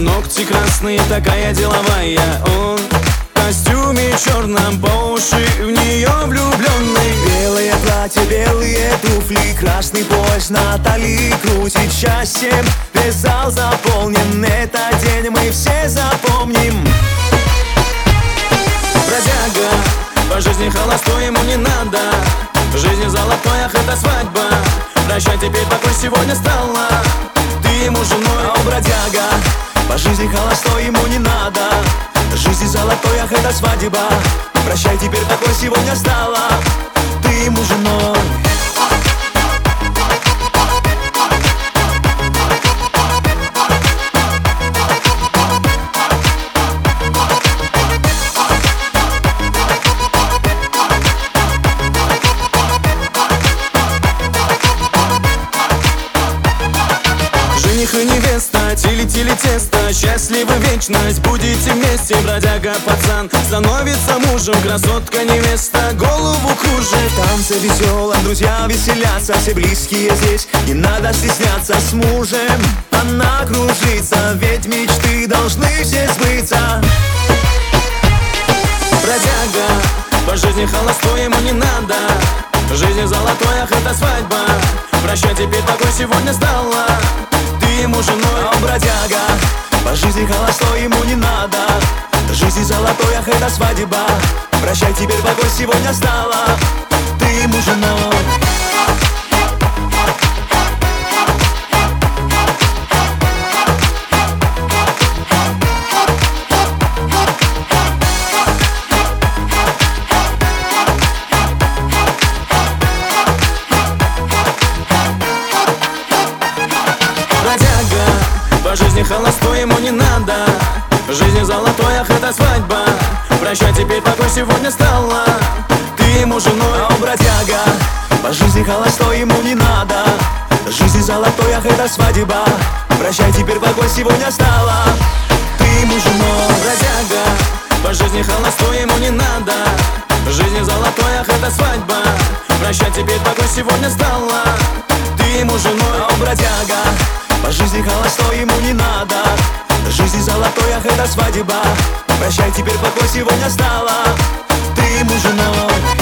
Ногти красные, такая деловая. Он в костюме черном, по уши в нее влюбленный. Белое платье, белые туфли, красный пояс на талии крутит счастьем. Весь зал заполнен, этот день мы все запомним. Бродяга, по жизни холостой, ему не надо. В жизни золотой, ах, это свадьба. Прощай, теперь покой сегодня стала. Ты ему женой, о, бродяга, по жизни холостой, ему не надо. В жизни золотой, ах, это свадьба. Прощай, теперь покой сегодня стала. Ты ему женой. жених и невеста, тили-тили тесто, счастливы вечность, будете вместе. Бродяга пацан становится мужем, красотка невеста голову кружит. В танце веселом друзья веселятся, все близкие здесь, не надо стесняться. С мужем она кружится, ведь мечты должны все сбыться. Бродяга, по жизни холостой, ему не надо. В жизни золотой, ах, это свадьба. Прощай, теперь покой сегодня стала. Ты ему женой, о, бродяга, по жизни холостой, ему не надо. В жизни золотой, ах, это свадьба. Прощай, теперь покой сегодня стала. Ты ему женой. по жизни холостой, ему не надо. В жизни золотой, ах, это свадьба. Прощай, теперь покой сегодня стала. Ты ему женой, о, бродяга, по жизни холостой, ему не надо. В жизни золотой, ах, это свадьба. Прощай, теперь покой сегодня стала. Ты ему женой. Бродяга, по жизни холостой, ему не надо. В жизни золотой, ах, это свадьба. Прощай, теперь покой сегодня стала. Ты ему женой, о, бродяга, по жизни холостой, ему не надо. В жизни золотой, ах, это свадьба. Прощай, теперь покой сегодня стала. Ты ему женой.